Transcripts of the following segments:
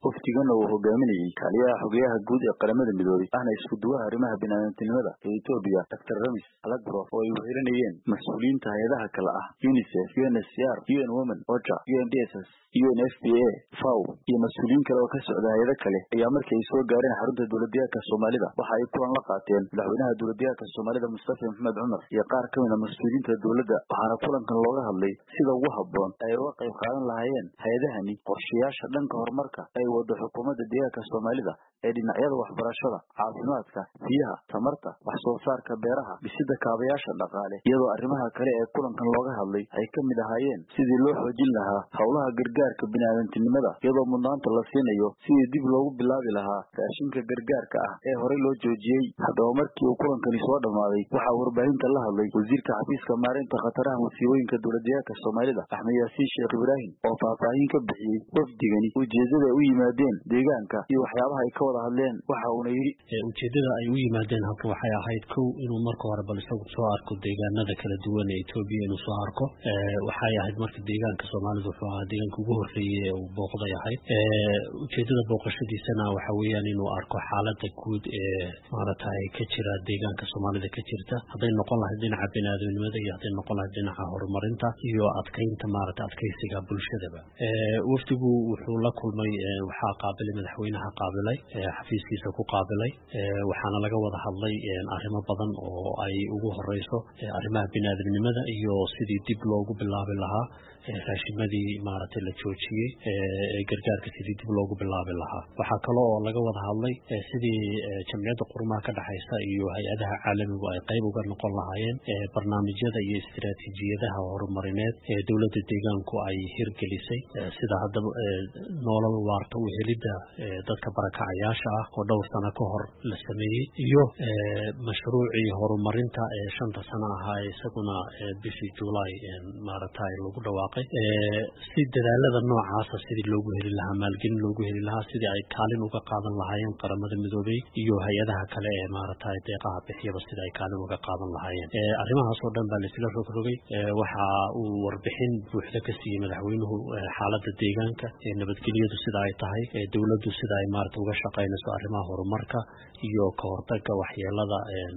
wafdigan oo hogaaminayay kaaliyaha xogeyaha guud ee qaramada midoobay ahna isku duwaha arrimaha bini'aadantinimada ee Itoobiya Dr. Ramis Alagro oo ay wehelinayeen mas'uuliyiinta hay'adaha kala ah UNICEF, UNHCR, UN Women, OCHA, UNDSS, UNFPA, FAO iyo mas'uuliyiin kale oo ka socda hay'ado kale ayaa markii ay soo gaareen xarunta dowladda Soomaalida waxa ay kulan la qaateen madaxweynaha dowladda Soomaalida Mustafa Maxamed Cumar iyo qaar ka mid ah mas'uuliyiinta dowladda waxaana kulankan looga hadlay sida ugu habboon ay uga qayb qaadan lahaayeen hay'adahani qorshayaasha dhanka horumarka ay wado xukuumadda deegaanka Soomaalida ee dhinacyada waxbarashada, caafimaadka, biyaha, tamarta, wax soo saarka beeraha, dhisidda kaabayaasha dhaqaale iyadoo arrimaha kale ee kulankan looga hadlay ay ka mid ahaayeen sidii loo xoojin lahaa hawlaha gargaarka bini'aadantinimada iyadoo mudnaanta la siinayo sidii dib loogu bilaabi lahaa raashinka gargaarka ah ee horey loo joojiyay. Haddaba markii uu kulankani soo dhamaaday waxaa warbaahinta la hadlay wasiirka xafiiska maareynta khataraha musiibooyinka dowladda Soomaalida Axmed Yaasiin Sheekh Ibraahim oo faahfaahin ka bixiyay wafdigani ujeedada ay u yimaadeen deegaanka iyo waxyaabaha ay ka wada hadleen. Waxa uu yiri ujeedada ay u yimaadeen halkan waxay ahayd inuu marka hore bal isagu soo arko deegaanada kala duwan ee Itoobiya inuu soo arko waxay ahayd marka deegaanka Soomaalida wuxuu ahaa deegaanka ugu horeeyay ee uu booqday ahayd ujeedada booqashadiisana waxa weeyaan inuu arko xaaladda guud ee maaragtay ka jira deegaanka Soomaalida ka jirta haday noqon lahayd dhinaca bini'aadantinimada iyo haday noqon lahayd dhinaca horumarinta iyo adkeynta maaragtay adkeysiga bulshadaba wafdigu wuxuu la kulmay waxaa qaabilay madaxweynaha qaabilay xafiiskiisa ku qaabilay waxaana laga wada hadlay arrimo badan oo ay ugu horeyso arrimaha bini'aadantinimada iyo sidii dib loogu bilaabi lahaa raashimadii maaragtay la joojiyay gargaarka sidii dib loogu bilaabi lahaa waxaa kale oo laga wada hadlay sidii jamciyadda qurumaha ka dhaxaysa iyo hay'adaha caalamigu ay qayb uga noqon lahaayeen barnaamijyada iyo istiraatiijiyadaha horumarineed ee dowladda deegaanku ay hirgelisay sida hadda nolol waarta u helidda dadka barakacayaasha ah oo dhowr sano ka hor la sameeyey iyo mashruucii horumarinta ee 5 sano ahaa isaguna bishii July maaragtay lagu dhawaaqay si dadaalada noocaas sidii loogu heli lahaa maalgelin loogu heli lahaa sidii ay kaalin uga qaadan lahaayeen qaramada midoobay iyo hay'adaha kale ee maaragtay deeqaha bixiyaba sidii ay kaalin uga qaadan lahaayeen arrimahaas oo dhan baa la isla rogrogay waxa uu warbixin buuxda ka siiyay madaxweynuhu xaaladda deegaanka ee nabadgelyadu sida ay tahay dowladdu sida ay maaragtay uga shaqeynayso arrimaha horumarka iyo ka hortagga waxyeelada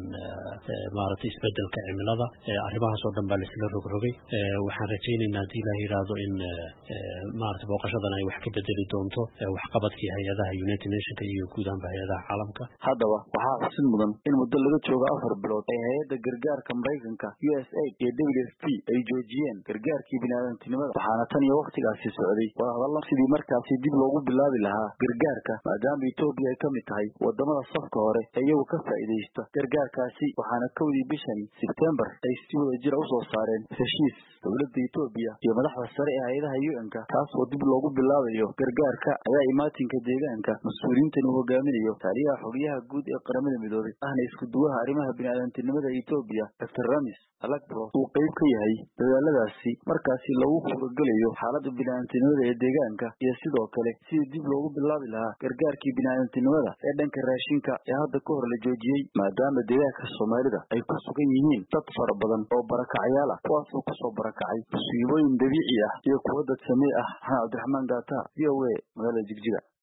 maaragtay isbedelka cimilada arrimahaas oo dhan baa la isla rogrogay waxaan rajaynaynaa haddii la yiraahdo in maaragtay booqashadan ay wax ka bedeli doonto waxqabadkii hay'adaha United Nations iyo guud ahaan hay'adaha caalamka. Haddaba waxaa xusid mudan in muddo laga joogo 4 bilood ay hay'adda gargaarka Mareykanka USAID iyo WFP ay joojiyeen gargaarkii bini'aadantinimada waxaana tan iyo waqtigaasi socday wadahadalo sidii markaasi dib loogu bilaabi lahaa gargaarka maadaama Itoobiya ay ka mid tahay wadamada safka hore ee iyagu ka faa'iideysta gargaarkaasi waxaana kowdii bishan September ay si wadajir u soo saareen heshiis dowladda Itoobiya iyo madaxda sare ee hay'adaha UN-ka taas oo dib loogu bilaabayo gargaarka ayaa imaatinka deegaanka mas'uuliyiintan uu hogaaminayo kaaliyaha xogeyaha guud ee qaramada midoobay ahna isku duwaha arrimaha bini'aadantinimada Itoobiya Dr. Ramis Alagro uu qayb ka yahay dadaaladaasi markaasi lagu furgalayo xaaladda bini'aadantinimada ee deegaanka iyo sidoo kale sidii dib loogu bilaabi lahaa gargaarkii bini'aadantinimada ee dhanka raashinka ee hadda ka hor la joojiyay maadaama deegaanka Soomaalida ay ku sugan yihiin dad fara badan oo barakacayaal ah kuwaas oo kusoo barakacay musiibooyin dabiici ah iyo kuwa dad samee ah Cabdiraxmaan Gaata VOA magaalada Jigjiga.